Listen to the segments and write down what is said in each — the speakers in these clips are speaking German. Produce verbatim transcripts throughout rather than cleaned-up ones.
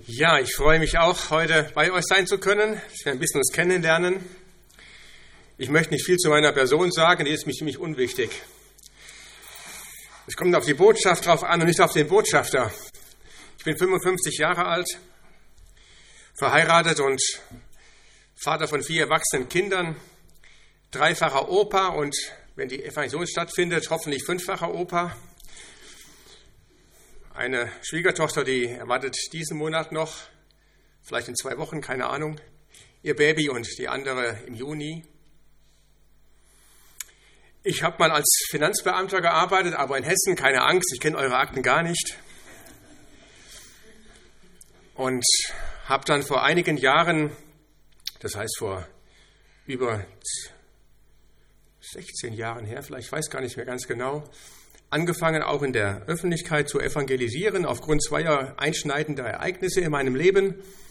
Ja, ich freue mich auch, heute bei euch sein zu können, dass wir ein bisschen uns kennenlernen. Ich möchte nicht viel zu meiner Person sagen, die ist mir ziemlich unwichtig. Es kommt auf die Botschaft drauf an und nicht auf den Botschafter. Ich bin fünfundfünfzig Jahre alt, verheiratet und Vater von vier erwachsenen Kindern, dreifacher Opa und, wenn die Evangelisation stattfindet, hoffentlich fünffacher Opa. Eine Schwiegertochter, die erwartet diesen Monat noch, vielleicht in zwei Wochen, keine Ahnung, ihr Baby und die andere im Juni. Ich habe mal als Finanzbeamter gearbeitet, aber in Hessen, keine Angst, ich kenne eure Akten gar nicht. Und habe dann vor einigen Jahren, das heißt vor über sechzehn Jahren her, vielleicht, ich weiß gar nicht mehr ganz genau, angefangen auch in der Öffentlichkeit zu evangelisieren, aufgrund zweier einschneidender Ereignisse in meinem Leben.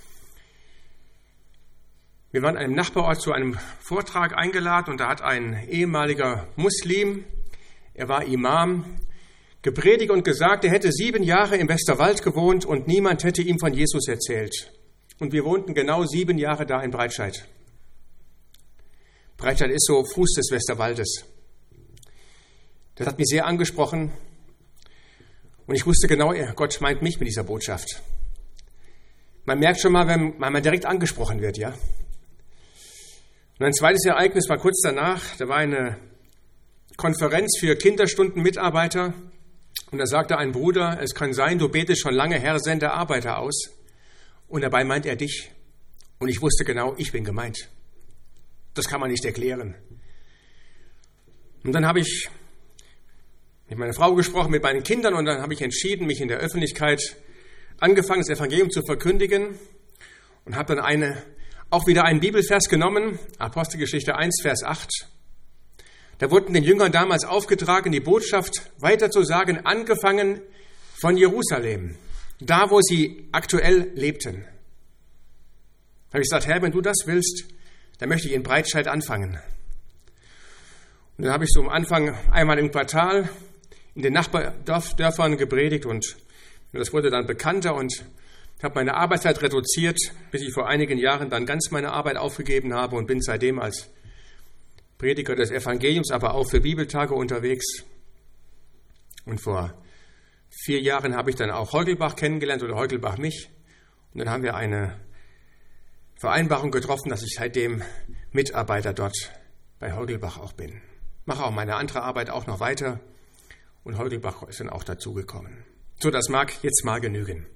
Wir waren in einem Nachbarort zu einem Vortrag eingeladen und da hat ein ehemaliger Muslim, er war Imam, gepredigt und gesagt, er hätte sieben Jahre im Westerwald gewohnt und niemand hätte ihm von Jesus erzählt. Und wir wohnten genau sieben Jahre da in Breitscheid. Breitscheid ist so Fuß des Westerwaldes. Das hat mich sehr angesprochen und ich wusste genau, Gott meint mich mit dieser Botschaft. Man merkt schon mal, wenn man direkt angesprochen wird, ja. Und ein zweites Ereignis war kurz danach, da war eine Konferenz für Kinderstundenmitarbeiter und da sagte ein Bruder, es kann sein, du betest schon lange, Herr, sende Arbeiter aus. Und dabei meint er dich. Und ich wusste genau, ich bin gemeint. Das kann man nicht erklären. Und dann habe ich mit meiner Frau gesprochen, mit meinen Kindern und dann habe ich entschieden, mich in der Öffentlichkeit angefangen, das Evangelium zu verkündigen und habe dann eine, auch wieder einen Bibelvers genommen, Apostelgeschichte eins, Vers acht. Da wurden den Jüngern damals aufgetragen, die Botschaft weiterzusagen, angefangen von Jerusalem, da wo sie aktuell lebten. Da habe ich gesagt, Herr, wenn du das willst, dann möchte ich in Breitscheid anfangen. Und dann habe ich so am Anfang einmal im Quartal in den Nachbardörfern gepredigt und das wurde dann bekannter und ich habe meine Arbeitszeit reduziert, bis ich vor einigen Jahren dann ganz meine Arbeit aufgegeben habe und bin seitdem als Prediger des Evangeliums, aber auch für Bibeltage unterwegs. Und vor vier Jahren habe ich dann auch Heugelbach kennengelernt oder Heugelbach mich und dann haben wir eine Vereinbarung getroffen, dass ich seitdem Mitarbeiter dort bei Heugelbach auch bin. Mache auch meine andere Arbeit auch noch weiter und Heugelbach ist dann auch dazugekommen. So, das mag jetzt mal genügen.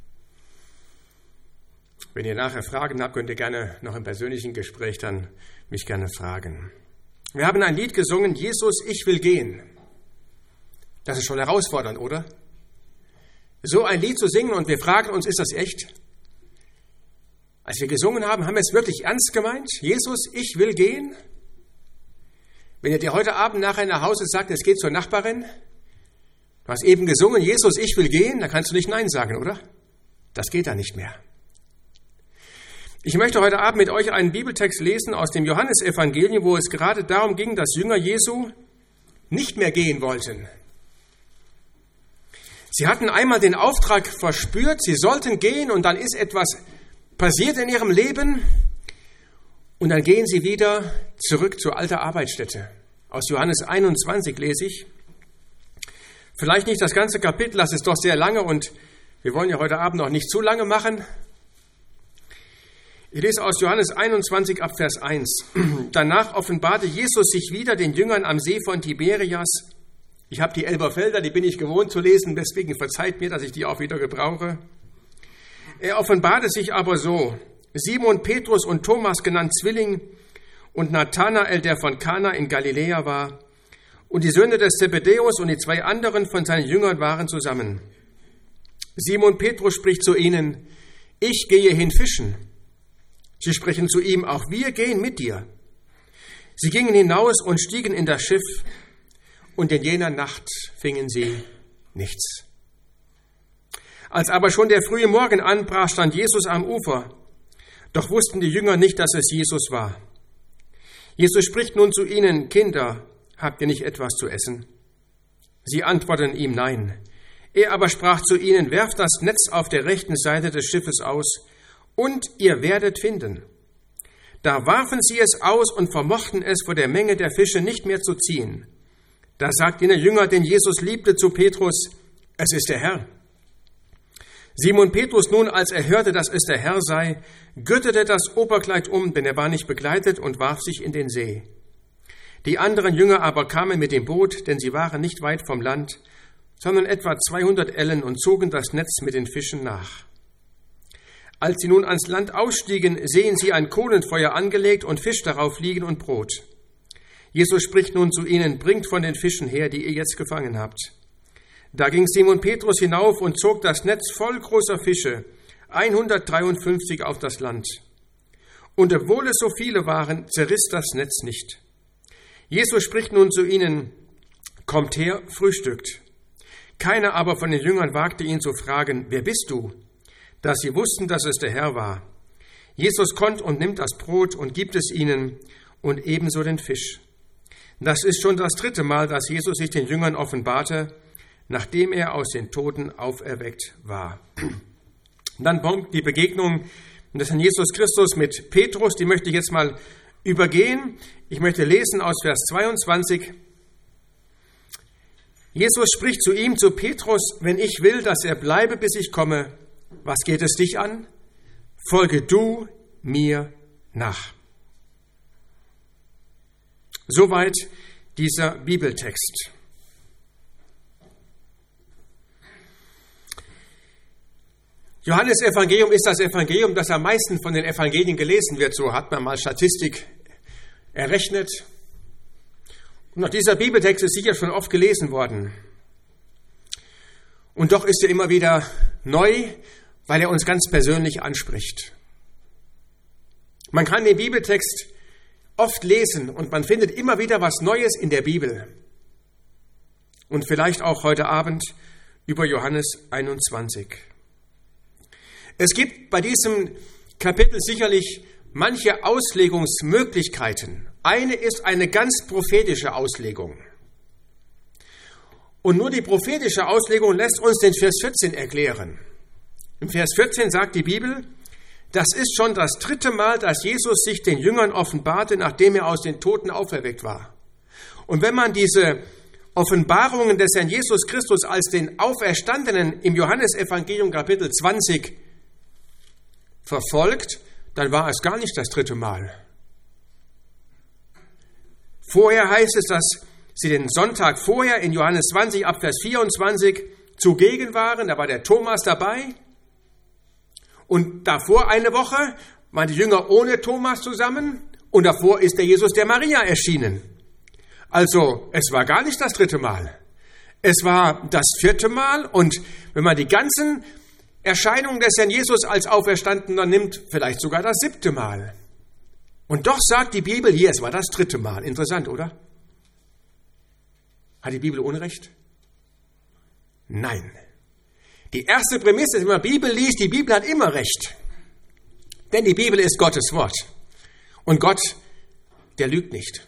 Wenn ihr nachher Fragen habt, könnt ihr gerne noch im persönlichen Gespräch dann mich gerne fragen. Wir haben ein Lied gesungen, Jesus, ich will gehen. Das ist schon herausfordernd, oder? So ein Lied zu singen und wir fragen uns, ist das echt? Als wir gesungen haben, haben wir es wirklich ernst gemeint? Jesus, ich will gehen? Wenn ihr dir heute Abend nachher nach Hause sagt, es geht zur Nachbarin, du hast eben gesungen, Jesus, ich will gehen, dann kannst du nicht Nein sagen, oder? Das geht dann nicht mehr. Ich möchte heute Abend mit euch einen Bibeltext lesen aus dem Johannesevangelium, wo es gerade darum ging, dass Jünger Jesu nicht mehr gehen wollten. Sie hatten einmal den Auftrag verspürt, sie sollten gehen und dann ist etwas passiert in ihrem Leben und dann gehen sie wieder zurück zur alten Arbeitsstätte. Aus Johannes einundzwanzig lese ich. Vielleicht nicht das ganze Kapitel, das ist doch sehr lange und wir wollen ja heute Abend noch nicht zu lange machen. Ich lese aus Johannes einundzwanzig ab Vers eins. Danach offenbarte Jesus sich wieder den Jüngern am See von Tiberias. Ich habe die Elberfelder, die bin ich gewohnt zu lesen, deswegen verzeiht mir, dass ich die auch wieder gebrauche. Er offenbarte sich aber so: Simon Petrus und Thomas, genannt Zwilling, und Nathanael, der von Kana in Galiläa war, und die Söhne des Zebedäus und die zwei anderen von seinen Jüngern waren zusammen. Simon Petrus spricht zu ihnen: Ich gehe hin fischen. Sie sprechen zu ihm: Auch wir gehen mit dir. Sie gingen hinaus und stiegen in das Schiff, und in jener Nacht fingen sie nichts. Als aber schon der frühe Morgen anbrach, stand Jesus am Ufer. Doch wussten die Jünger nicht, dass es Jesus war. Jesus spricht nun zu ihnen: Kinder, habt ihr nicht etwas zu essen? Sie antworten ihm: Nein. Er aber sprach zu ihnen, werft das Netz auf der rechten Seite des Schiffes aus, und ihr werdet finden. Da warfen sie es aus und vermochten es vor der Menge der Fische nicht mehr zu ziehen. Da sagte der Jünger, den Jesus liebte, zu Petrus, es ist der Herr. Simon Petrus nun, als er hörte, dass es der Herr sei, gürtete das Oberkleid um, denn er war nicht bekleidet, und warf sich in den See. Die anderen Jünger aber kamen mit dem Boot, denn sie waren nicht weit vom Land, sondern etwa zweihundert Ellen, und zogen das Netz mit den Fischen nach. Als sie nun ans Land ausstiegen, sehen sie ein Kohlenfeuer angelegt und Fisch darauf liegen und Brot. Jesus spricht nun zu ihnen, bringt von den Fischen her, die ihr jetzt gefangen habt. Da ging Simon Petrus hinauf und zog das Netz voll großer Fische, hundertdreiundfünfzig auf das Land. Und obwohl es so viele waren, zerriss das Netz nicht. Jesus spricht nun zu ihnen, kommt her, frühstückt. Keiner aber von den Jüngern wagte ihn zu fragen, wer bist du? Da sie wussten, dass es der Herr war. Jesus kommt und nimmt das Brot und gibt es ihnen und ebenso den Fisch. Das ist schon das dritte Mal, dass Jesus sich den Jüngern offenbarte, nachdem er aus den Toten auferweckt war. Dann kommt die Begegnung des Herrn Jesus Christus mit Petrus, die möchte ich jetzt mal übergehen. Ich möchte lesen aus Vers zweiundzwanzig. Jesus spricht zu ihm, zu Petrus, wenn ich will, dass er bleibe, bis ich komme, was geht es dich an? Folge du mir nach. Soweit dieser Bibeltext. Johannes Evangelium ist das Evangelium, das am meisten von den Evangelien gelesen wird. So hat man mal Statistik errechnet. Und auch dieser Bibeltext ist sicher schon oft gelesen worden. Und doch ist er immer wieder neu, weil er uns ganz persönlich anspricht. Man kann den Bibeltext oft lesen und man findet immer wieder was Neues in der Bibel. Und vielleicht auch heute Abend über Johannes einundzwanzig. Es gibt bei diesem Kapitel sicherlich manche Auslegungsmöglichkeiten. Eine ist eine ganz prophetische Auslegung. Und nur die prophetische Auslegung lässt uns den Vers vierzehn erklären. Im Vers vierzehn sagt die Bibel, das ist schon das dritte Mal, dass Jesus sich den Jüngern offenbarte, nachdem er aus den Toten auferweckt war. Und wenn man diese Offenbarungen des Herrn Jesus Christus als den Auferstandenen im Johannesevangelium Kapitel zwanzig verfolgt, dann war es gar nicht das dritte Mal. Vorher heißt es, dass sie den Sonntag vorher in Johannes zwanzig ab Vers vierundzwanzig zugegen waren, da war der Thomas dabei. Und davor eine Woche waren die Jünger ohne Thomas zusammen und davor ist der Jesus der Maria erschienen. Also es war gar nicht das dritte Mal. Es war das vierte Mal und wenn man die ganzen Erscheinungen des Herrn Jesus als Auferstandener nimmt, vielleicht sogar das siebte Mal. Und doch sagt die Bibel hier, es war das dritte Mal. Interessant, oder? Hat die Bibel Unrecht? Nein. Die erste Prämisse ist, wenn man Bibel liest, die Bibel hat immer Recht. Denn die Bibel ist Gottes Wort. Und Gott, der lügt nicht.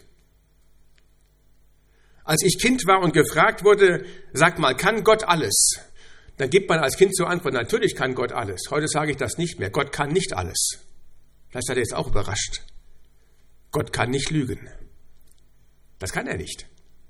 Als ich Kind war und gefragt wurde, sag mal, kann Gott alles? Dann gibt man als Kind zur Antwort, natürlich kann Gott alles. Heute sage ich das nicht mehr. Gott kann nicht alles. Vielleicht hat er jetzt auch überrascht. Gott kann nicht lügen. Das kann er nicht.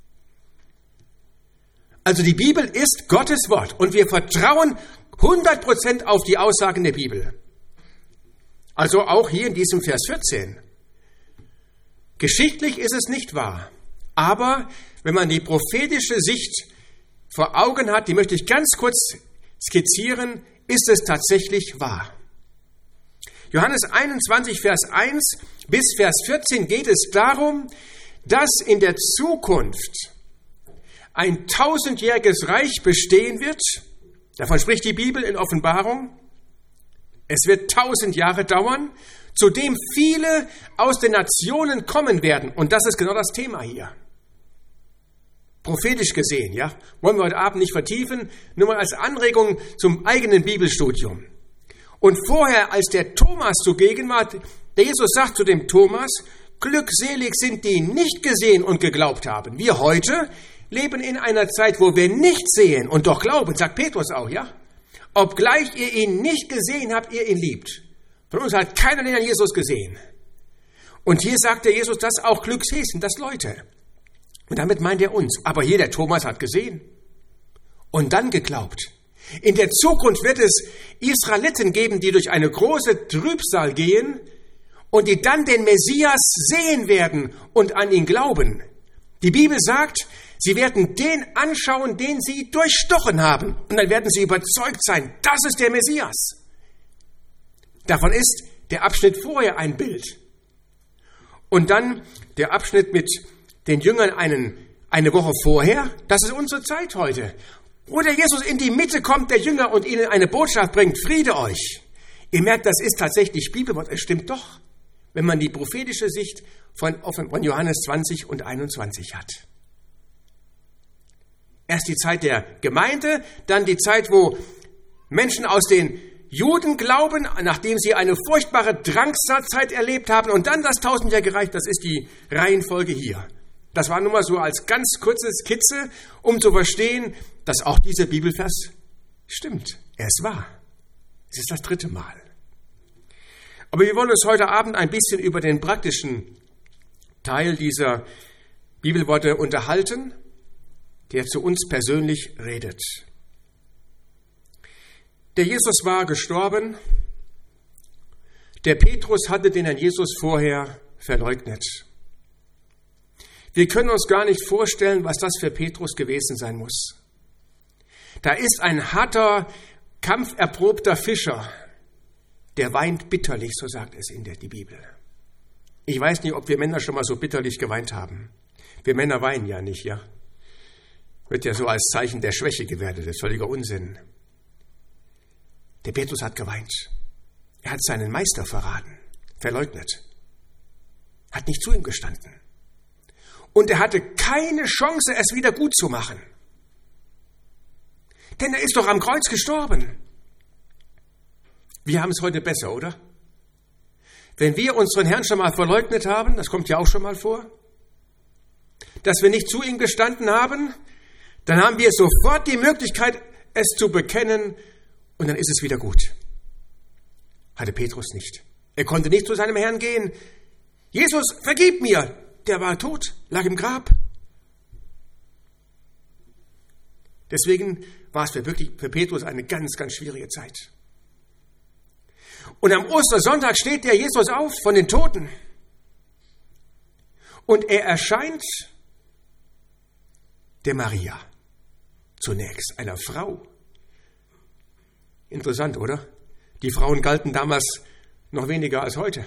Also die Bibel ist Gottes Wort und wir vertrauen hundert Prozent auf die Aussagen der Bibel. Also auch hier in diesem Vers vierzehn. Geschichtlich ist es nicht wahr, aber wenn man die prophetische Sicht vor Augen hat, die möchte ich ganz kurz skizzieren, ist es tatsächlich wahr. Johannes einundzwanzig, Vers eins bis Vers vierzehn geht es darum, dass in der Zukunft ein tausendjähriges Reich bestehen wird. Davon spricht die Bibel in Offenbarung. Es wird tausend Jahre dauern, zu dem viele aus den Nationen kommen werden. Und das ist genau das Thema hier. Prophetisch gesehen, ja, wollen wir heute Abend nicht vertiefen, nur mal als Anregung zum eigenen Bibelstudium. Und vorher, als der Thomas zugegen war, der Jesus sagt zu dem Thomas, glückselig sind die nicht gesehen und geglaubt haben. Wir heute, leben in einer Zeit, wo wir nicht sehen und doch glauben, sagt Petrus auch, ja? Obgleich ihr ihn nicht gesehen habt, ihr ihn liebt. Von uns hat keiner den Herrn Jesus gesehen. Und hier sagt der Jesus, das auch Glückshesen, das Leute. Und damit meint er uns. Aber hier, der Thomas hat gesehen und dann geglaubt. In der Zukunft wird es Israeliten geben, die durch eine große Trübsal gehen und die dann den Messias sehen werden und an ihn glauben. Die Bibel sagt, sie werden den anschauen, den sie durchstochen haben. Und dann werden sie überzeugt sein, das ist der Messias. Davon ist der Abschnitt vorher ein Bild. Und dann der Abschnitt mit den Jüngern einen, eine Woche vorher, das ist unsere Zeit heute. Wo der Jesus in die Mitte kommt, der Jünger, und ihnen eine Botschaft bringt, Friede euch. Ihr merkt, das ist tatsächlich Bibelwort, es stimmt doch, wenn man die prophetische Sicht von, von Johannes zwanzig und einundzwanzig hat. Erst die Zeit der Gemeinde, dann die Zeit, wo Menschen aus den Juden glauben, nachdem sie eine furchtbare Drangsalzeit erlebt haben, und dann das tausendjährige Reich, das ist die Reihenfolge hier. Das war nur mal so als ganz kurze Skizze, um zu verstehen, dass auch dieser Bibelvers stimmt. Er ist wahr. Es ist das dritte Mal. Aber wir wollen uns heute Abend ein bisschen über den praktischen Teil dieser Bibelworte unterhalten, der zu uns persönlich redet. Der Jesus war gestorben. Der Petrus hatte den Herrn Jesus vorher verleugnet. Wir können uns gar nicht vorstellen, was das für Petrus gewesen sein muss. Da ist ein harter, kampferprobter Fischer, der weint bitterlich, so sagt es in der die Bibel. Ich weiß nicht, ob wir Männer schon mal so bitterlich geweint haben. Wir Männer weinen ja nicht, ja. Wird ja so als Zeichen der Schwäche gewertet, das ist völliger Unsinn. Der Petrus hat geweint. Er hat seinen Meister verraten, verleugnet, hat nicht zu ihm gestanden. Und er hatte keine Chance, es wieder gut zu machen. Denn er ist doch am Kreuz gestorben. Wir haben es heute besser, oder? Wenn wir unseren Herrn schon mal verleugnet haben, das kommt ja auch schon mal vor, dass wir nicht zu ihm gestanden haben, dann haben wir sofort die Möglichkeit, es zu bekennen, und dann ist es wieder gut. Hatte Petrus nicht. Er konnte nicht zu seinem Herrn gehen. Jesus, vergib mir! Der war tot, lag im Grab. Deswegen war es für, wirklich, für Petrus eine ganz, ganz schwierige Zeit. Und am Ostersonntag steht der Jesus auf von den Toten. Und er erscheint der Maria. Zunächst einer Frau. Interessant, oder? Die Frauen galten damals noch weniger als heute.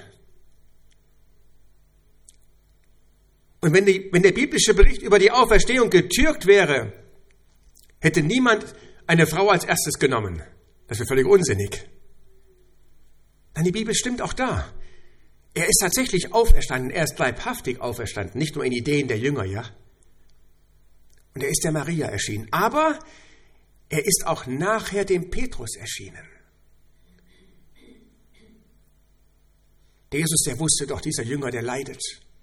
Und wenn, die, wenn der biblische Bericht über die Auferstehung getürkt wäre, hätte niemand eine Frau als erstes genommen. Das wäre völlig unsinnig. Nein, die Bibel stimmt auch da. Er ist tatsächlich auferstanden, er ist leibhaftig auferstanden, nicht nur in Ideen der Jünger, ja. Und er ist der Maria erschienen. Aber er ist auch nachher dem Petrus erschienen. Der Jesus, der wusste doch, dieser Jünger, der leidet.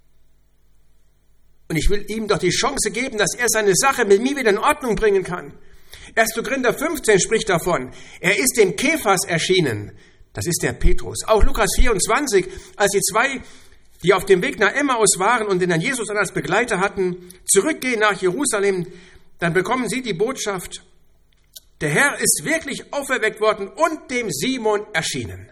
Und ich will ihm doch die Chance geben, dass er seine Sache mit mir wieder in Ordnung bringen kann. erster Korinther fünfzehn spricht davon. Er ist dem Kephas erschienen. Das ist der Petrus. Auch Lukas vierundzwanzig, als die zwei, die auf dem Weg nach Emmaus waren und den Herrn Jesus dann als Begleiter hatten, zurückgehen nach Jerusalem, dann bekommen sie die Botschaft, der Herr ist wirklich auferweckt worden und dem Simon erschienen.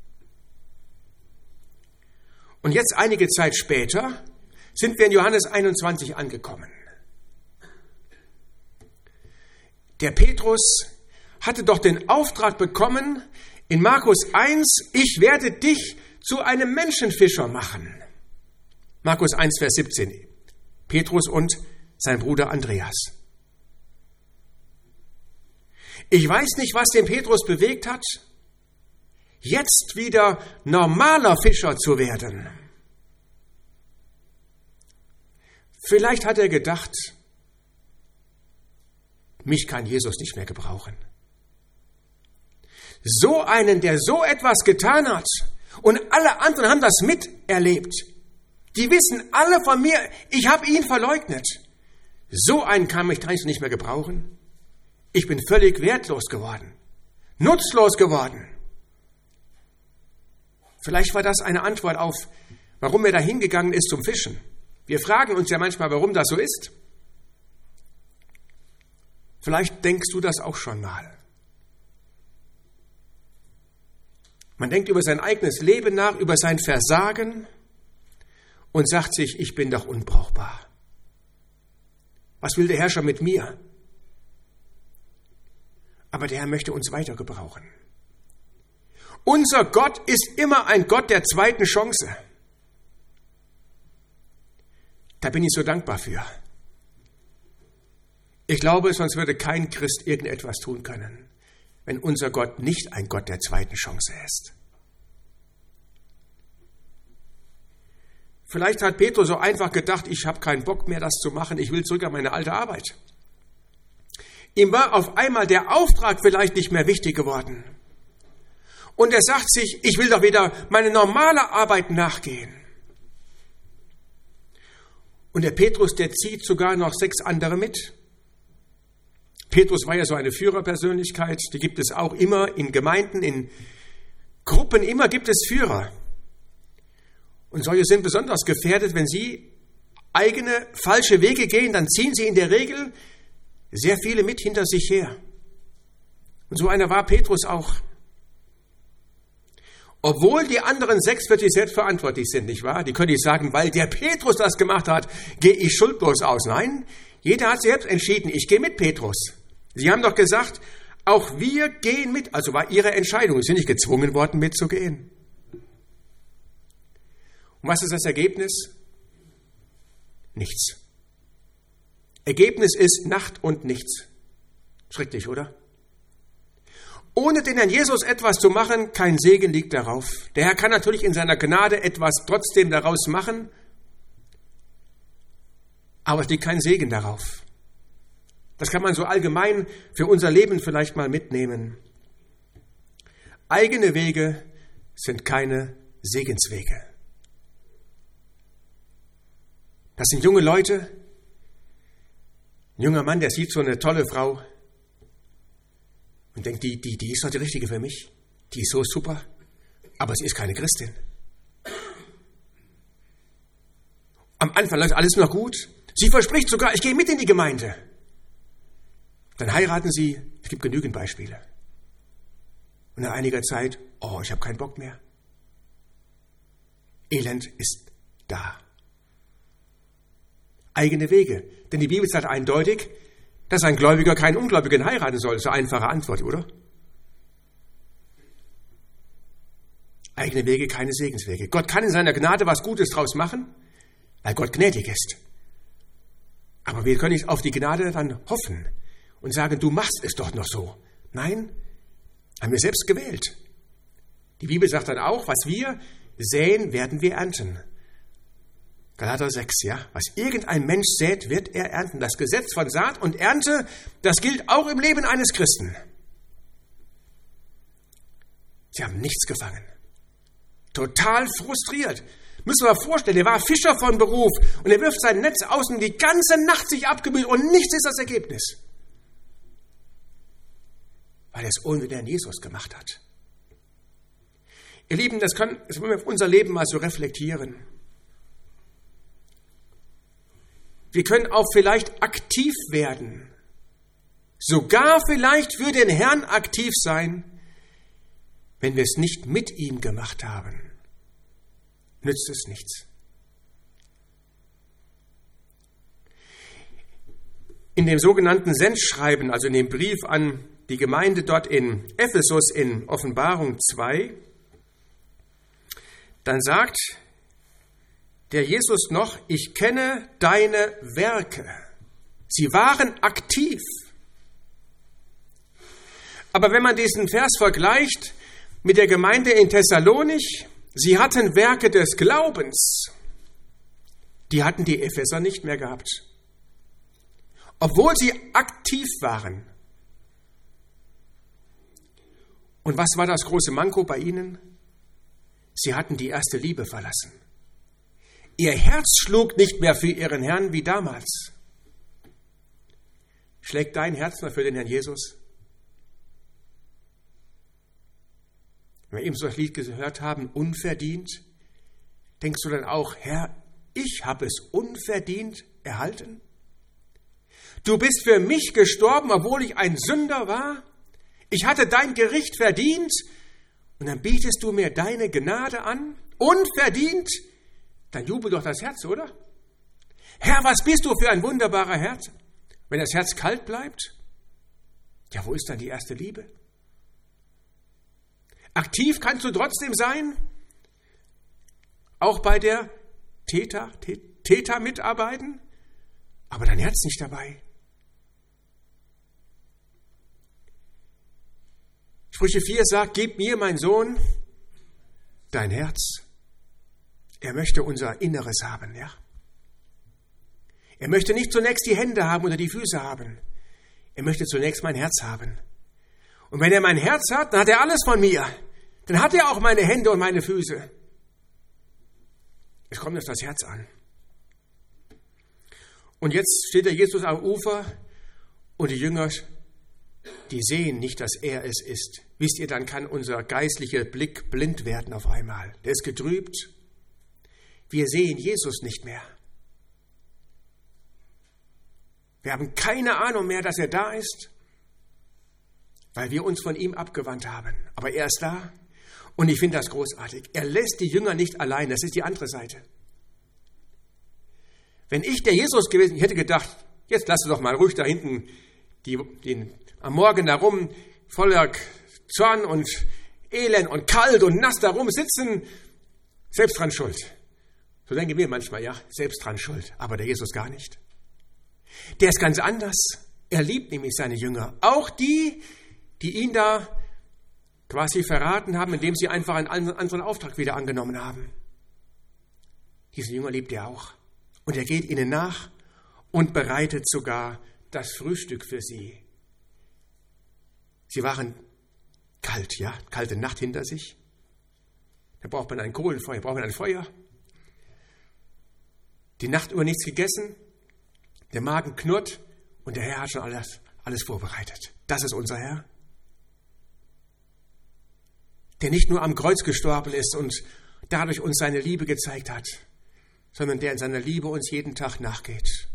Und jetzt einige Zeit später sind wir in Johannes einundzwanzig angekommen. Der Petrus hatte doch den Auftrag bekommen, in Markus eins, ich werde dich zu einem Menschenfischer machen. Markus eins, Vers siebzehn. Petrus und sein Bruder Andreas. Ich weiß nicht, was den Petrus bewegt hat, jetzt wieder normaler Fischer zu werden. Vielleicht hat er gedacht, mich kann Jesus nicht mehr gebrauchen. So einen, der so etwas getan hat, und alle anderen haben das miterlebt. Die wissen alle von mir, ich habe ihn verleugnet. So einen kann mich eigentlich nicht mehr gebrauchen. Ich bin völlig wertlos geworden, nutzlos geworden. Vielleicht war das eine Antwort auf, warum er da hingegangen ist zum Fischen. Wir fragen uns ja manchmal, warum das so ist. Vielleicht denkst du das auch schon mal. Man denkt über sein eigenes Leben nach, über sein Versagen und sagt sich, ich bin doch unbrauchbar. Was will der Herr schon mit mir? Aber der Herr möchte uns weiter gebrauchen. Unser Gott ist immer ein Gott der zweiten Chance. Da bin ich so dankbar für. Ich glaube, sonst würde kein Christ irgendetwas tun können, wenn unser Gott nicht ein Gott der zweiten Chance ist. Vielleicht hat Petrus so einfach gedacht, ich habe keinen Bock mehr, das zu machen, ich will zurück an meine alte Arbeit. Ihm war auf einmal der Auftrag vielleicht nicht mehr wichtig geworden. Und er sagt sich, ich will doch wieder meine normale Arbeit nachgehen. Und der Petrus, der zieht sogar noch sechs andere mit. Petrus war ja so eine Führerpersönlichkeit, die gibt es auch immer in Gemeinden, in Gruppen, immer gibt es Führer. Und solche sind besonders gefährdet, wenn sie eigene falsche Wege gehen, dann ziehen sie in der Regel sehr viele mit hinter sich her. Und so einer war Petrus auch. Obwohl die anderen sechs für sich selbst verantwortlich sind, nicht wahr? Die können nicht sagen, weil der Petrus das gemacht hat, gehe ich schuldlos aus. Nein, jeder hat selbst entschieden, ich gehe mit Petrus. Sie haben doch gesagt, auch wir gehen mit. Also war ihre Entscheidung. Sie sind nicht gezwungen worden, mitzugehen. Und was ist das Ergebnis? Nichts. Ergebnis ist Nacht und nichts. Schrecklich, oder? Ohne den Herrn Jesus etwas zu machen, kein Segen liegt darauf. Der Herr kann natürlich in seiner Gnade etwas trotzdem daraus machen, aber es liegt kein Segen darauf. Das kann man so allgemein für unser Leben vielleicht mal mitnehmen. Eigene Wege sind keine Segenswege. Das sind junge Leute. Ein junger Mann, der sieht so eine tolle Frau und denkt, die, die, die ist doch die Richtige für mich. Die ist so super, aber sie ist keine Christin. Am Anfang läuft alles noch gut. Sie verspricht sogar, ich gehe mit in die Gemeinde. Dann heiraten sie, es gibt genügend Beispiele. Und nach einiger Zeit, oh, ich habe keinen Bock mehr. Elend ist da. Eigene Wege. Denn die Bibel sagt eindeutig, dass ein Gläubiger keinen Ungläubigen heiraten soll. So einfache Antwort, oder? Eigene Wege, keine Segenswege. Gott kann in seiner Gnade was Gutes draus machen, weil Gott gnädig ist. Aber wir können nicht auf die Gnade dann hoffen und sagen, du machst es doch noch so. Nein, haben wir selbst gewählt. Die Bibel sagt dann auch, was wir säen, werden wir ernten. Galater sechs, ja. Was irgendein Mensch sät, wird er ernten. Das Gesetz von Saat und Ernte, das gilt auch im Leben eines Christen. Sie haben nichts gefangen. Total frustriert. Müssen wir uns vorstellen, er war Fischer von Beruf und er wirft sein Netz aus und die ganze Nacht sich abgemüht und nichts ist das Ergebnis. Weil er es ohne den Jesus gemacht hat. Ihr Lieben, das können, das wollen wir auf unser Leben mal so reflektieren. Wir können auch vielleicht aktiv werden. Sogar vielleicht für den Herrn aktiv sein, wenn wir es nicht mit ihm gemacht haben. Nützt es nichts. In dem sogenannten Sendschreiben, also in dem Brief an die Gemeinde dort in Ephesus in Offenbarung zwei, dann sagt der Jesus noch, ich kenne deine Werke. Sie waren aktiv. Aber wenn man diesen Vers vergleicht mit der Gemeinde in Thessalonich, sie hatten Werke des Glaubens. Die hatten die Epheser nicht mehr gehabt. Obwohl sie aktiv waren. Und was war das große Manko bei ihnen? Sie hatten die erste Liebe verlassen. Ihr Herz schlug nicht mehr für ihren Herrn wie damals. Schlägt dein Herz mal für den Herrn Jesus? Wenn wir eben so das Lied gehört haben, unverdient, denkst du dann auch, Herr, ich habe es unverdient erhalten? Du bist für mich gestorben, obwohl ich ein Sünder war? Ich hatte dein Gericht verdient und dann bietest du mir deine Gnade an? Unverdient? Dann jubelt doch das Herz, oder? Herr, was bist du für ein wunderbarer Herr? Wenn das Herz kalt bleibt? Ja, wo ist dann die erste Liebe? Aktiv kannst du trotzdem sein? Auch bei der Täter, Täter mitarbeiten? Aber dein Herz nicht dabei. Sprüche vier sagt, gib mir, mein Sohn, dein Herz. Er möchte unser Inneres haben, ja. Er möchte nicht zunächst die Hände haben oder die Füße haben. Er möchte zunächst mein Herz haben. Und wenn er mein Herz hat, dann hat er alles von mir. Dann hat er auch meine Hände und meine Füße. Es kommt auf das Herz an. Und jetzt steht der Jesus am Ufer und die Jünger, die sehen nicht, dass er es ist. Wisst ihr, dann kann unser geistlicher Blick blind werden auf einmal. Der ist getrübt. Wir sehen Jesus nicht mehr. Wir haben keine Ahnung mehr, dass er da ist, weil wir uns von ihm abgewandt haben. Aber er ist da und ich finde das großartig. Er lässt die Jünger nicht allein. Das ist die andere Seite. Wenn ich der Jesus gewesen, ich hätte gedacht, jetzt lass doch mal ruhig da hinten die, den, am Morgen da rum, voller Zorn und Elend und kalt und nass da rum sitzen, selbst dran schuld. So denken wir manchmal, ja, selbst dran schuld. Aber der Jesus gar nicht. Der ist ganz anders. Er liebt nämlich seine Jünger. Auch die, die ihn da quasi verraten haben, indem sie einfach einen anderen Auftrag wieder angenommen haben. Diese Jünger liebt er auch. Und er geht ihnen nach und bereitet sogar das Frühstück für sie. Sie waren kalt, ja, kalte Nacht hinter sich. Da braucht man ein Kohlenfeuer, braucht man ein Feuer. Die Nacht über nichts gegessen, der Magen knurrt und der Herr hat schon alles, alles vorbereitet. Das ist unser Herr, der nicht nur am Kreuz gestorben ist und dadurch uns seine Liebe gezeigt hat, sondern der in seiner Liebe uns jeden Tag nachgeht.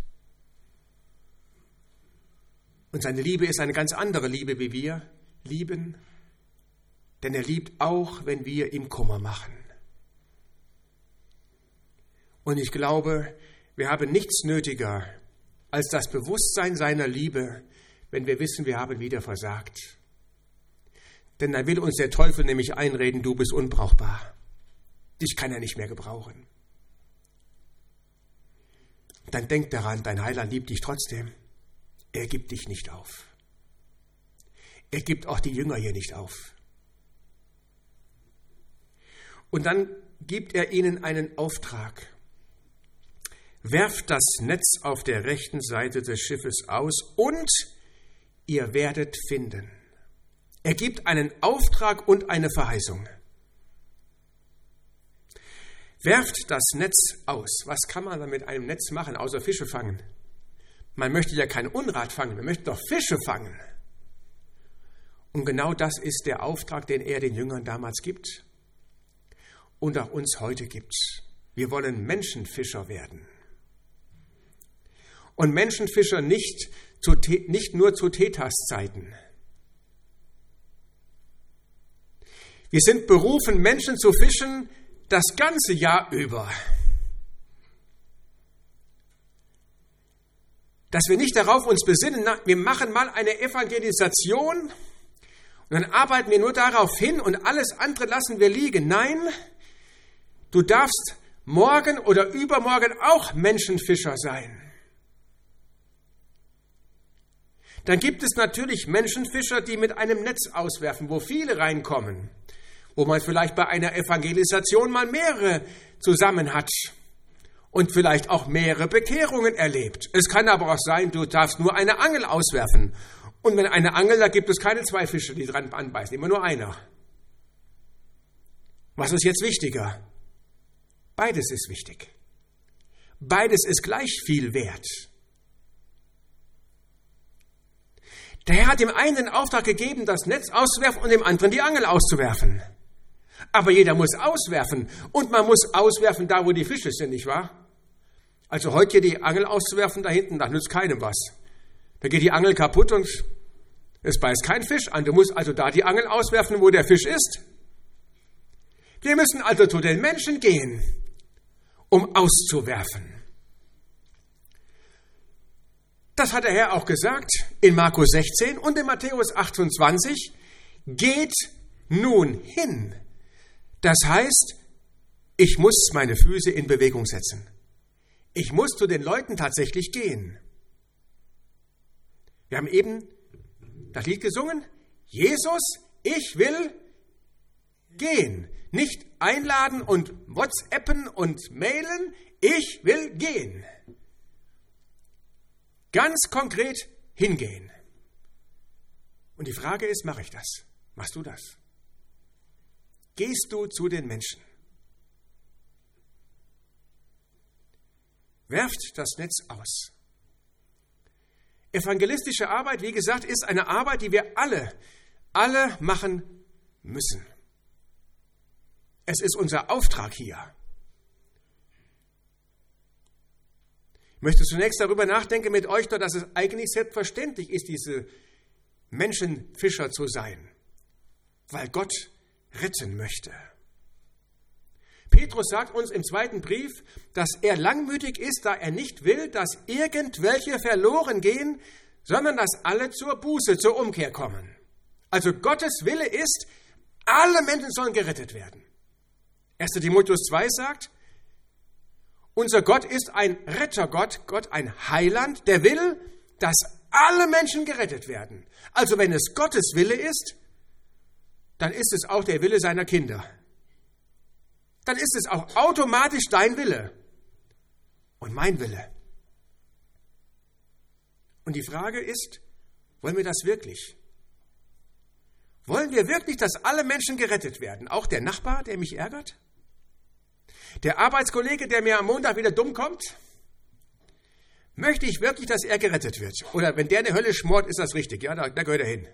Und seine Liebe ist eine ganz andere Liebe, wie wir lieben, denn er liebt auch, wenn wir ihm Kummer machen. Und ich glaube, wir haben nichts nötiger als das Bewusstsein seiner Liebe, wenn wir wissen, wir haben wieder versagt. Denn dann will uns der Teufel nämlich einreden, du bist unbrauchbar. Dich kann er nicht mehr gebrauchen. Dann denk daran, dein Heiland liebt dich trotzdem. Er gibt dich nicht auf. Er gibt auch die Jünger hier nicht auf. Und dann gibt er ihnen einen Auftrag. Werft das Netz auf der rechten Seite des Schiffes aus und ihr werdet finden. Er gibt einen Auftrag und eine Verheißung. Werft das Netz aus. Was kann man dann mit einem Netz machen, außer Fische fangen? Man möchte ja kein Unrat fangen, man möchte doch Fische fangen. Und genau das ist der Auftrag, den er den Jüngern damals gibt und auch uns heute gibt. Wir wollen Menschenfischer werden. Und Menschenfischer nicht, zu, nicht nur zu Tetas-Zeiten. Wir sind berufen, Menschen zu fischen das ganze Jahr über. Dass wir nicht darauf uns besinnen, wir machen mal eine Evangelisation und dann arbeiten wir nur darauf hin und alles andere lassen wir liegen. Nein, du darfst morgen oder übermorgen auch Menschenfischer sein. Dann gibt es natürlich Menschenfischer, die mit einem Netz auswerfen, wo viele reinkommen, wo man vielleicht bei einer Evangelisation mal mehrere zusammen hat und vielleicht auch mehrere Bekehrungen erlebt. Es kann aber auch sein, du darfst nur eine Angel auswerfen. Und wenn eine Angel, da gibt es keine zwei Fische, die dran anbeißen, immer nur einer. Was ist jetzt wichtiger? Beides ist wichtig. Beides ist gleich viel wert. Der Herr hat dem einen den Auftrag gegeben, das Netz auszuwerfen und dem anderen die Angel auszuwerfen. Aber jeder muss auswerfen. Und man muss auswerfen da, wo die Fische sind, nicht wahr? Also heute hier die Angel auszuwerfen da hinten, das nützt keinem was. Da geht die Angel kaputt und es beißt kein Fisch an. Du musst also da die Angel auswerfen, wo der Fisch ist. Wir müssen also zu den Menschen gehen, um auszuwerfen. Das hat der Herr auch gesagt in Markus sechzehn und in Matthäus achtundzwanzig. Geht nun hin. Das heißt, ich muss meine Füße in Bewegung setzen. Ich muss zu den Leuten tatsächlich gehen. Wir haben eben das Lied gesungen. Jesus, ich will gehen. Nicht einladen und WhatsAppen und mailen. Ich will gehen. Ganz konkret hingehen. Und die Frage ist, mache ich das? Machst du das? Gehst du zu den Menschen? Werft das Netz aus. Evangelistische Arbeit, wie gesagt, ist eine Arbeit, die wir alle, alle machen müssen. Es ist unser Auftrag hier. Ich möchte zunächst darüber nachdenken mit euch, nur, dass es eigentlich selbstverständlich ist, diese Menschenfischer zu sein, weil Gott retten möchte. Petrus sagt uns im zweiten Brief, dass er langmütig ist, da er nicht will, dass irgendwelche verloren gehen, sondern dass alle zur Buße, zur Umkehr kommen. Also Gottes Wille ist, alle Menschen sollen gerettet werden. erster Timotheus zwei sagt, unser Gott ist ein Rettergott, Gott ein Heiland, der will, dass alle Menschen gerettet werden. Also wenn es Gottes Wille ist, dann ist es auch der Wille seiner Kinder. Dann ist es auch automatisch dein Wille und mein Wille. Und die Frage ist, wollen wir das wirklich? Wollen wir wirklich, dass alle Menschen gerettet werden? Auch der Nachbar, der mich ärgert? Der Arbeitskollege, der mir am Montag wieder dumm kommt? Möchte ich wirklich, dass er gerettet wird? Oder wenn der in der Hölle schmort, ist das richtig? Ja, da, da gehört er hin.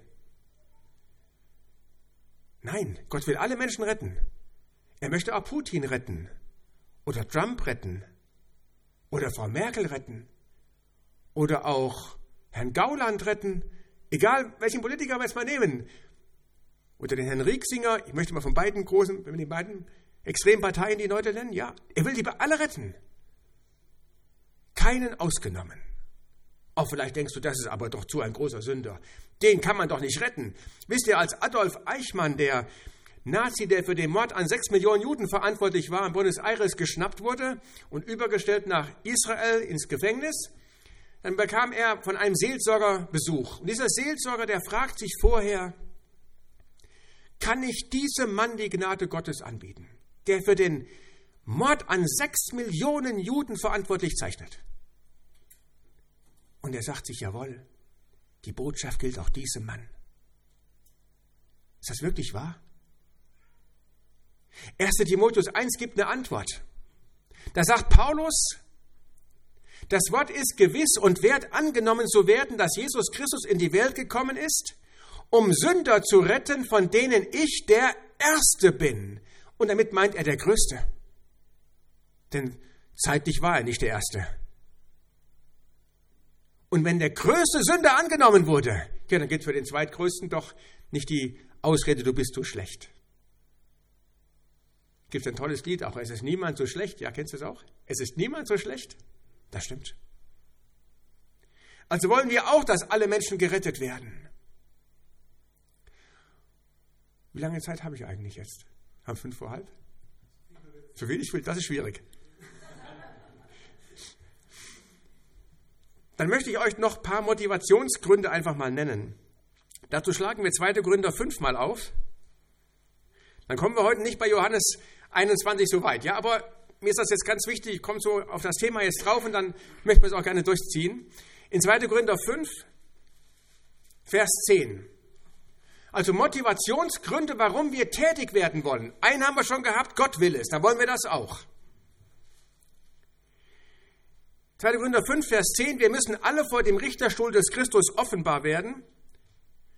Nein, Gott will alle Menschen retten. Er möchte auch Putin retten. Oder Trump retten. Oder Frau Merkel retten. Oder auch Herrn Gauland retten. Egal, welchen Politiker wir jetzt mal nehmen. Oder den Herrn Rieksinger. Ich möchte mal von beiden großen, wenn wir die beiden extremen Parteien die Leute nennen. Ja, er will die alle retten. Keinen ausgenommen. Auch vielleicht denkst du, das ist aber doch zu ein großer Sünder. Den kann man doch nicht retten. Wisst ihr, als Adolf Eichmann, der Nazi, der für den Mord an sechs Millionen Juden verantwortlich war, in Buenos Aires geschnappt wurde und übergestellt nach Israel ins Gefängnis, dann bekam er von einem Seelsorger Besuch. Und dieser Seelsorger, der fragt sich vorher, kann ich diesem Mann die Gnade Gottes anbieten, der für den Mord an sechs Millionen Juden verantwortlich zeichnet? Und er sagt sich, jawohl, die Botschaft gilt auch diesem Mann. Ist das wirklich wahr? erster Timotheus eins gibt eine Antwort. Da sagt Paulus, das Wort ist gewiss und wert angenommen zu werden, dass Jesus Christus in die Welt gekommen ist, um Sünder zu retten, von denen ich der Erste bin. Und damit meint er der Größte. Denn zeitlich war er nicht der Erste. Und wenn der größte Sünder angenommen wurde, ja, dann gilt für den Zweitgrößten doch nicht die Ausrede, du bist so schlecht. Gibt es ein tolles Lied auch, es ist niemand so schlecht. Ja, kennst du es auch? Es ist niemand so schlecht. Das stimmt. Also wollen wir auch, dass alle Menschen gerettet werden. Wie lange Zeit habe ich eigentlich jetzt? Haben fünf vor halb? Zu wenig? Das ist schwierig. Dann möchte ich euch noch ein paar Motivationsgründe einfach mal nennen. Dazu schlagen wir zweiter Korinther fünf mal auf. Dann kommen wir heute nicht bei Johannes einundzwanzig so weit. Ja, aber mir ist das jetzt ganz wichtig. Ich komme so auf das Thema jetzt drauf und dann möchten wir es auch gerne durchziehen. In zweiter Korinther fünf, Vers zehn. Also Motivationsgründe, warum wir tätig werden wollen. Einen haben wir schon gehabt, Gott will es. Dann wollen wir das auch. zweiter Korinther fünf, Vers zehn. Wir müssen alle vor dem Richterstuhl des Christus offenbar werden.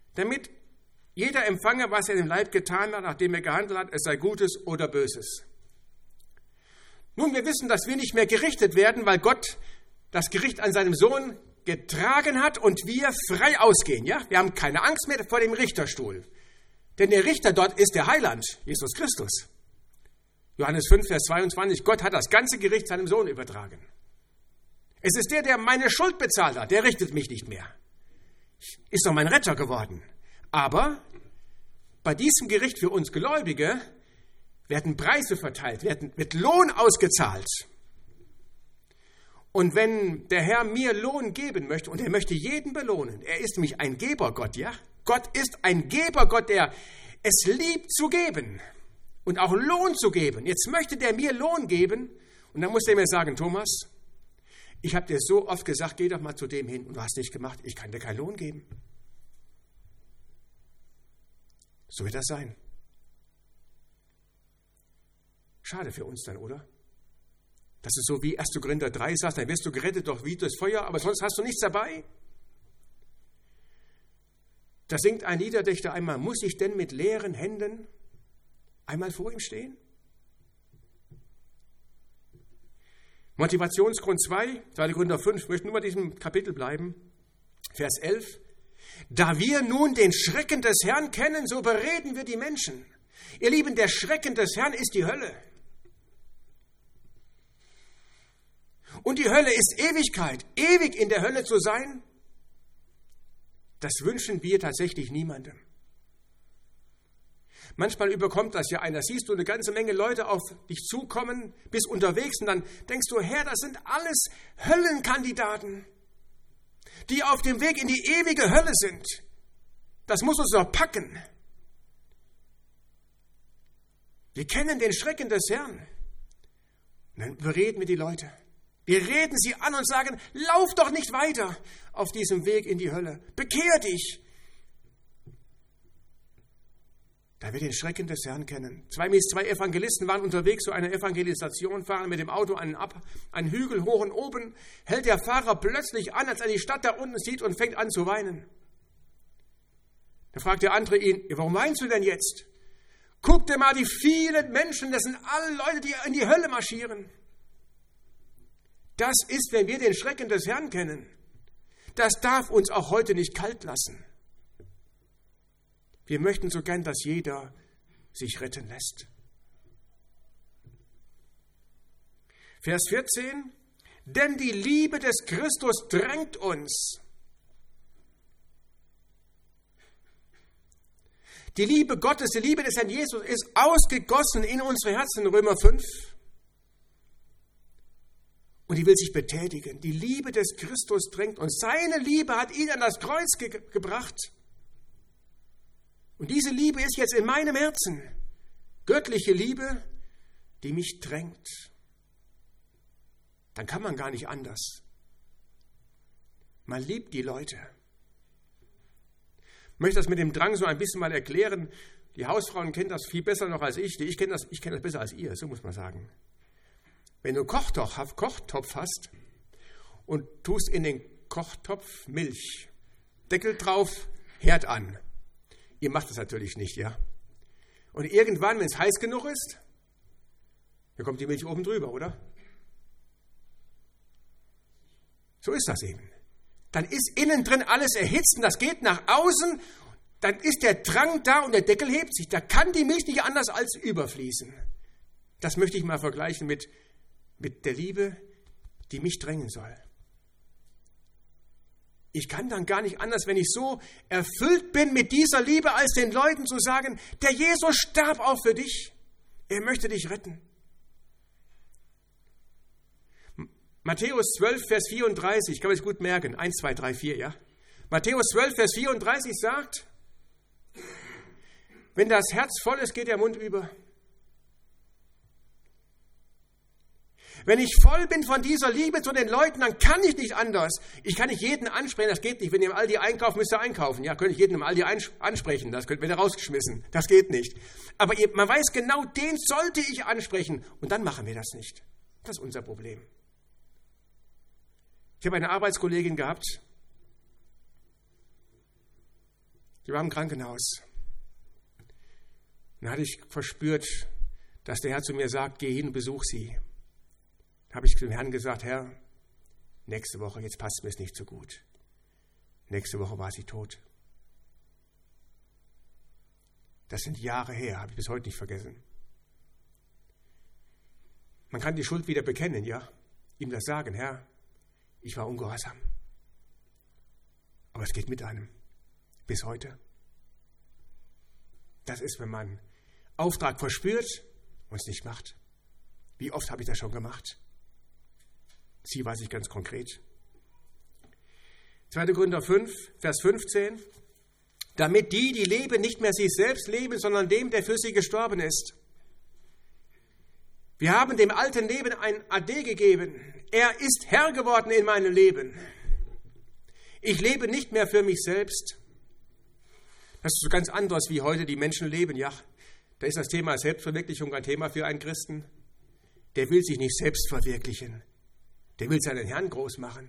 damit jeder empfange, was er im Leib getan hat, nachdem er gehandelt hat, es sei Gutes oder Böses. Nun, wir wissen, dass wir nicht mehr gerichtet werden, weil Gott das Gericht an seinem Sohn getragen hat und wir frei ausgehen. Ja? Wir haben keine Angst mehr vor dem Richterstuhl. Denn der Richter dort ist der Heiland, Jesus Christus. Johannes fünf, Vers zweiundzwanzig, Gott hat das ganze Gericht seinem Sohn übertragen. Es ist der, der meine Schuld bezahlt hat, der richtet mich nicht mehr. Ist doch mein Retter geworden. Aber bei diesem Gericht für uns Gläubige werden Preise verteilt, werden, wird Lohn ausgezahlt. Und wenn der Herr mir Lohn geben möchte, und er möchte jeden belohnen, er ist nämlich ein Gebergott, ja? Gott ist ein Gebergott, der es liebt zu geben und auch Lohn zu geben. Jetzt möchte der mir Lohn geben und dann muss er mir sagen, Thomas, ich habe dir so oft gesagt, geh doch mal zu dem hin und du hast nicht gemacht, ich kann dir keinen Lohn geben. So wird das sein. Schade für uns dann, oder? Das ist so wie erster Korinther drei sagt, dann wirst du gerettet durch wie das Feuer, aber sonst hast du nichts dabei. Da singt ein Liederdichter einmal, muss ich denn mit leeren Händen einmal vor ihm stehen? Motivationsgrund zwei, zweiter Korinther fünf, ich möchte nur bei diesem Kapitel bleiben, Vers elf. Da wir nun den Schrecken des Herrn kennen, so bereden wir die Menschen. Ihr Lieben, der Schrecken des Herrn ist die Hölle. Und die Hölle ist Ewigkeit. Ewig in der Hölle zu sein, das wünschen wir tatsächlich niemandem. Manchmal überkommt das ja einer. Siehst du eine ganze Menge Leute auf dich zukommen, bist unterwegs und dann denkst du, Herr, das sind alles Höllenkandidaten, die auf dem Weg in die ewige Hölle sind. Das muss uns doch packen. Wir kennen den Schrecken des Herrn. Und dann überreden wir die Leute. Wir reden sie an und sagen, lauf doch nicht weiter auf diesem Weg in die Hölle. Bekehr dich. Da wir den Schrecken des Herrn kennen. Zwei, zwei Evangelisten waren unterwegs zu einer Evangelisation, fahren mit dem Auto einen, ab, einen Hügel hoch und oben, hält der Fahrer plötzlich an, als er die Stadt da unten sieht und fängt an zu weinen. Da fragt der andere ihn, warum weinst du denn jetzt? Guck dir mal die vielen Menschen, das sind alle Leute, die in die Hölle marschieren. Das ist, wenn wir den Schrecken des Herrn kennen. Das darf uns auch heute nicht kalt lassen. Wir möchten so gern, dass jeder sich retten lässt. Vers vierzehn. Denn die Liebe des Christus drängt uns. Die Liebe Gottes, die Liebe des Herrn Jesus ist ausgegossen in unsere Herzen, Römer fünf. Und die will sich betätigen. Die Liebe des Christus drängt uns. Seine Liebe hat ihn an das Kreuz ge- gebracht. Und diese Liebe ist jetzt in meinem Herzen. Göttliche Liebe, die mich drängt. Dann kann man gar nicht anders. Man liebt die Leute. Ich möchte das mit dem Drang so ein bisschen mal erklären. Die Hausfrauen kennen das viel besser noch als ich. Ich kenne das, ich kenne das besser als ihr, so muss man sagen. Wenn du einen Kochtopf, Kochtopf hast und tust in den Kochtopf Milch, Deckel drauf, Herd an. Ihr macht das natürlich nicht, ja? Und irgendwann, wenn es heiß genug ist, dann kommt die Milch oben drüber, oder? So ist das eben. Dann ist innen drin alles erhitzt und das geht nach außen, dann ist der Drang da und der Deckel hebt sich. Da kann die Milch nicht anders als überfließen. Das möchte ich mal vergleichen mit mit der Liebe, die mich drängen soll. Ich kann dann gar nicht anders, wenn ich so erfüllt bin mit dieser Liebe, als den Leuten zu sagen, der Jesus starb auch für dich. Er möchte dich retten. Matthäus zwölf, Vers vierunddreißig, kann man sich gut merken. eins, zwei, drei, vier, ja? Matthäus zwölf, Vers vierunddreißig sagt, wenn das Herz voll ist, geht der Mund über. Wenn ich voll bin von dieser Liebe zu den Leuten, dann kann ich nicht anders. Ich kann nicht jeden ansprechen, das geht nicht. Wenn ihr im Aldi einkauft, müsst ihr einkaufen. Ja, könnte ich jeden im Aldi ansprechen, das wird rausgeschmissen. Das geht nicht. Aber man weiß genau, den sollte ich ansprechen. Und dann machen wir das nicht. Das ist unser Problem. Ich habe eine Arbeitskollegin gehabt, Die war im Krankenhaus. Dann hatte ich verspürt, dass der Herr zu mir sagt, geh hin und besuch sie. Da habe ich dem Herrn gesagt, Herr, nächste Woche, jetzt passt mir es nicht so gut. Nächste Woche war sie tot. Das sind Jahre her, habe ich bis heute nicht vergessen. Man kann die Schuld wieder bekennen, ja, ihm das sagen, Herr, ich war ungehorsam. Aber es geht mit einem, bis heute. Das ist, wenn man Auftrag verspürt und es nicht macht. Wie oft habe ich das schon gemacht? Sie weiß ich ganz konkret. zweiter Korinther fünf, Vers fünfzehn. Damit die, die leben, nicht mehr sich selbst leben, sondern dem, der für sie gestorben ist. Wir haben dem alten Leben ein Ade gegeben. Er ist Herr geworden in meinem Leben. Ich lebe nicht mehr für mich selbst. Das ist so ganz anders, wie heute die Menschen leben. Ja, da ist das Thema Selbstverwirklichung ein Thema für einen Christen. Der will sich nicht selbst verwirklichen. Der will seinen Herrn groß machen.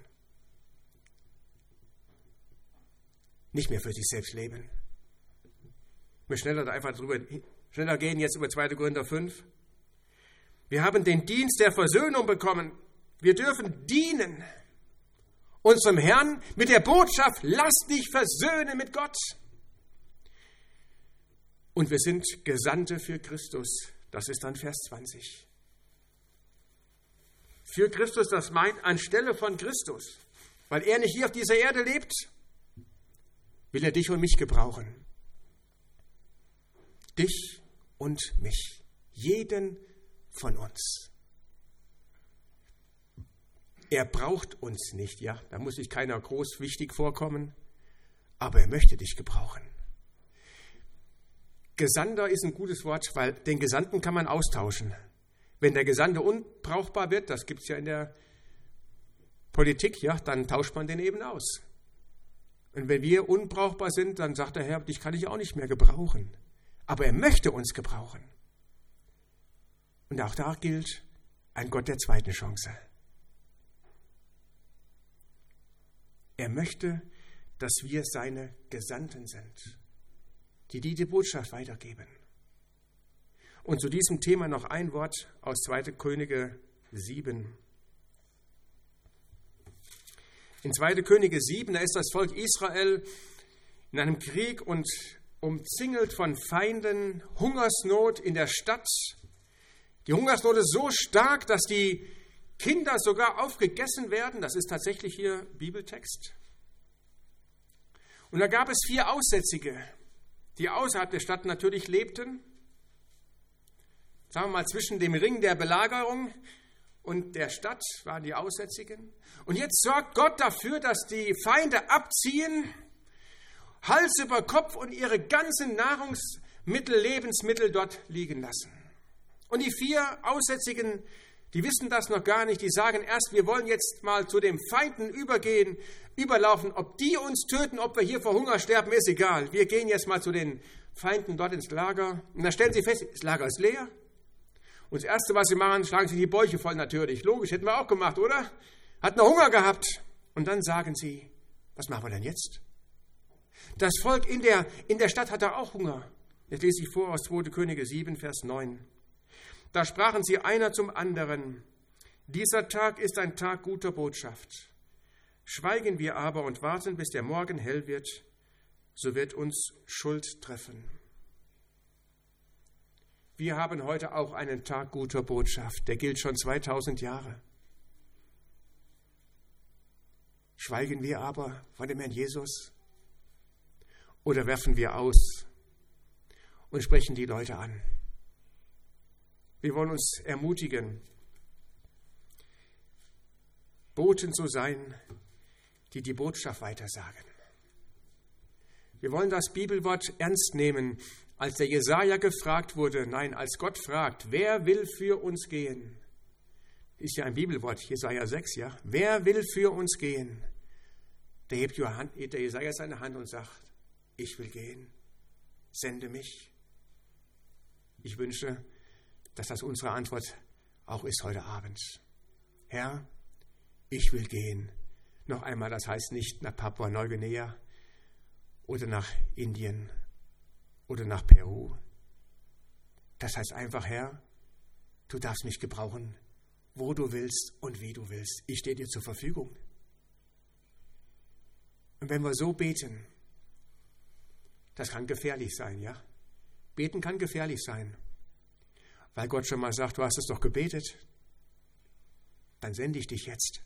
Nicht mehr für sich selbst leben. Wir schneller einfach drüber, schneller gehen jetzt über zweiter Korinther fünf. Wir haben den Dienst der Versöhnung bekommen. Wir dürfen dienen unserem Herrn mit der Botschaft, lass dich versöhnen mit Gott. Und wir sind Gesandte für Christus. Das ist dann Vers zwanzig. Für Christus, das meint anstelle von Christus. Weil er nicht hier auf dieser Erde lebt, will er dich und mich gebrauchen. Dich und mich. Jeden von uns. Er braucht uns nicht, ja, da muss sich keiner groß wichtig vorkommen, aber er möchte dich gebrauchen. Gesandter ist ein gutes Wort, weil den Gesandten kann man austauschen. Wenn der Gesandte unbrauchbar wird, das gibt es ja in der Politik, ja, dann tauscht man den eben aus. Und wenn wir unbrauchbar sind, dann sagt der Herr, dich kann ich auch nicht mehr gebrauchen. Aber er möchte uns gebrauchen. Und auch da gilt ein Gott der zweiten Chance. Er möchte, dass wir seine Gesandten sind, die die Botschaft weitergeben. Und zu diesem Thema noch ein Wort aus zweiter Könige sieben. In zweiter Könige sieben, da ist das Volk Israel in einem Krieg und umzingelt von Feinden, Hungersnot in der Stadt. Die Hungersnot ist so stark, dass die Kinder sogar aufgegessen werden. Das ist tatsächlich hier Bibeltext. Und da gab es vier Aussätzige, die außerhalb der Stadt natürlich lebten. Sagen wir mal, zwischen dem Ring der Belagerung und der Stadt waren die Aussätzigen. Und jetzt sorgt Gott dafür, dass die Feinde abziehen, Hals über Kopf und ihre ganzen Nahrungsmittel, Lebensmittel dort liegen lassen. Und die vier Aussätzigen, die wissen das noch gar nicht, die sagen erst, wir wollen jetzt mal zu den Feinden übergehen, überlaufen. Ob die uns töten, ob wir hier vor Hunger sterben, ist egal. Wir gehen jetzt mal zu den Feinden dort ins Lager. Und dann stellen sie fest, das Lager ist leer. Und das Erste, was sie machen, schlagen sie die Bäuche voll natürlich. Logisch, hätten wir auch gemacht, oder? Hatten wir Hunger gehabt. Und dann sagen sie, was machen wir denn jetzt? Das Volk in der, in der Stadt hatte auch Hunger. Jetzt lese ich vor aus zweiter Könige sieben, Vers neun. Da sprachen sie einer zum anderen, dieser Tag ist ein Tag guter Botschaft. Schweigen wir aber und warten, bis der Morgen hell wird, so wird uns Schuld treffen. Wir haben heute auch einen Tag guter Botschaft, der gilt schon zweitausend Jahre. Schweigen wir aber von dem Herrn Jesus oder werfen wir aus und sprechen die Leute an? Wir wollen uns ermutigen, Boten zu sein, die die Botschaft weitersagen. Wir wollen das Bibelwort ernst nehmen, als der Jesaja gefragt wurde, nein, als Gott fragt, wer will für uns gehen? Ist ja ein Bibelwort, Jesaja sechs, ja. Wer will für uns gehen? Da hebt der Jesaja seine Hand und sagt, ich will gehen, sende mich. Ich wünsche, dass das unsere Antwort auch ist heute Abend. Herr, ich will gehen. Noch einmal, das heißt nicht nach Papua-Neuguinea oder nach Indien oder nach Peru. Das heißt einfach, Herr, du darfst mich gebrauchen, wo du willst und wie du willst. Ich stehe dir zur Verfügung. Und wenn wir so beten, das kann gefährlich sein, ja? Beten kann gefährlich sein, weil Gott schon mal sagt, du hast es doch gebetet, dann sende ich dich jetzt.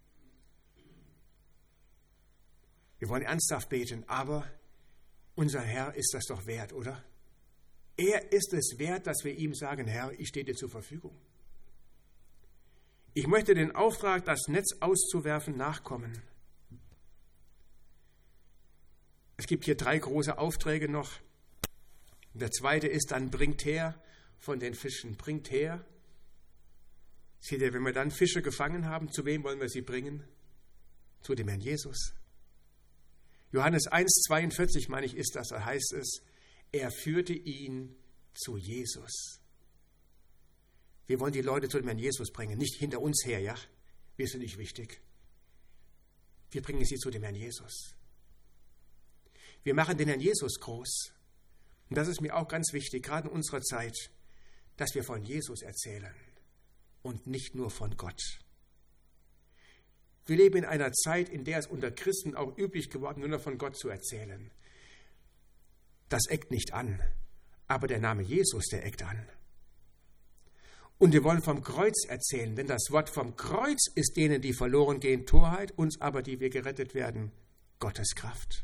Wir wollen ernsthaft beten, aber unser Herr ist das doch wert, oder? Er ist es wert, dass wir ihm sagen, Herr, ich stehe dir zur Verfügung. Ich möchte den Auftrag, das Netz auszuwerfen, nachkommen. Es gibt hier drei große Aufträge noch. Der zweite ist dann, bringt her von den Fischen, bringt her. Seht ihr, wenn wir dann Fische gefangen haben, zu wem wollen wir sie bringen? Zu dem Herrn Jesus. Johannes eins zweiundvierzig, meine ich, ist das, da heißt es, er führte ihn zu Jesus. Wir wollen die Leute zu dem Herrn Jesus bringen, nicht hinter uns her, ja? Wir sind nicht wichtig. Wir bringen sie zu dem Herrn Jesus. Wir machen den Herrn Jesus groß. Und das ist mir auch ganz wichtig, gerade in unserer Zeit, dass wir von Jesus erzählen und nicht nur von Gott. Wir leben in einer Zeit, in der es unter Christen auch üblich geworden ist, nur noch von Gott zu erzählen. Das eckt nicht an, aber der Name Jesus, der eckt an. Und wir wollen vom Kreuz erzählen, denn das Wort vom Kreuz ist denen, die verloren gehen, Torheit, uns aber, die wir gerettet werden, Gottes Kraft.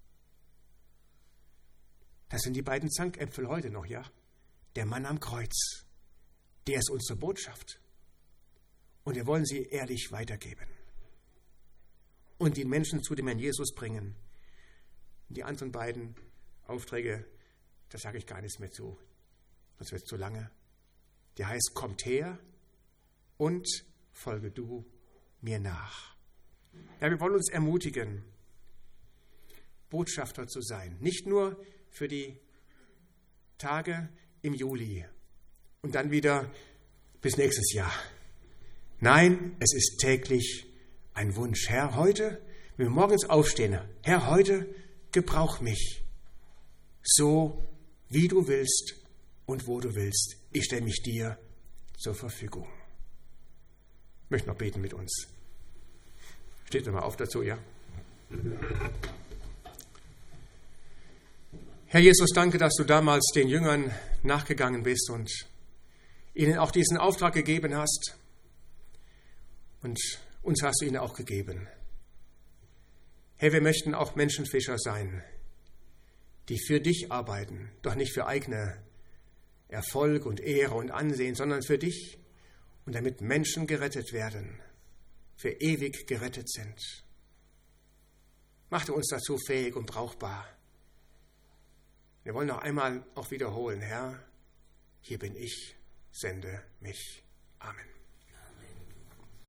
Das sind die beiden Zankäpfel heute noch, ja? Der Mann am Kreuz, der ist unsere Botschaft. Und wir wollen sie ehrlich weitergeben. Und die Menschen zu dem Herrn Jesus bringen. Und die anderen beiden Aufträge, da sage ich gar nichts mehr zu. Das wird zu lange. Der heißt, kommt her und folge du mir nach. Ja, wir wollen uns ermutigen, Botschafter zu sein. Nicht nur für die Tage im Juli und dann wieder bis nächstes Jahr. Nein, es ist täglich ein Wunsch. Herr, heute, wenn wir morgens aufstehen, Herr, heute gebrauch mich, so wie du willst und wo du willst. Ich stelle mich dir zur Verfügung. Ich möchte noch beten mit uns. Steht nochmal auf dazu, ja? Herr Jesus, danke, dass du damals den Jüngern nachgegangen bist und ihnen auch diesen Auftrag gegeben hast. Und uns hast du ihn auch gegeben. Herr, wir möchten auch Menschenfischer sein, die für dich arbeiten, doch nicht für eigene Erfolg und Ehre und Ansehen, sondern für dich und damit Menschen gerettet werden, für ewig gerettet sind. Machte uns dazu fähig und brauchbar. Wir wollen noch einmal auch wiederholen, Herr, hier bin ich, sende mich. Amen.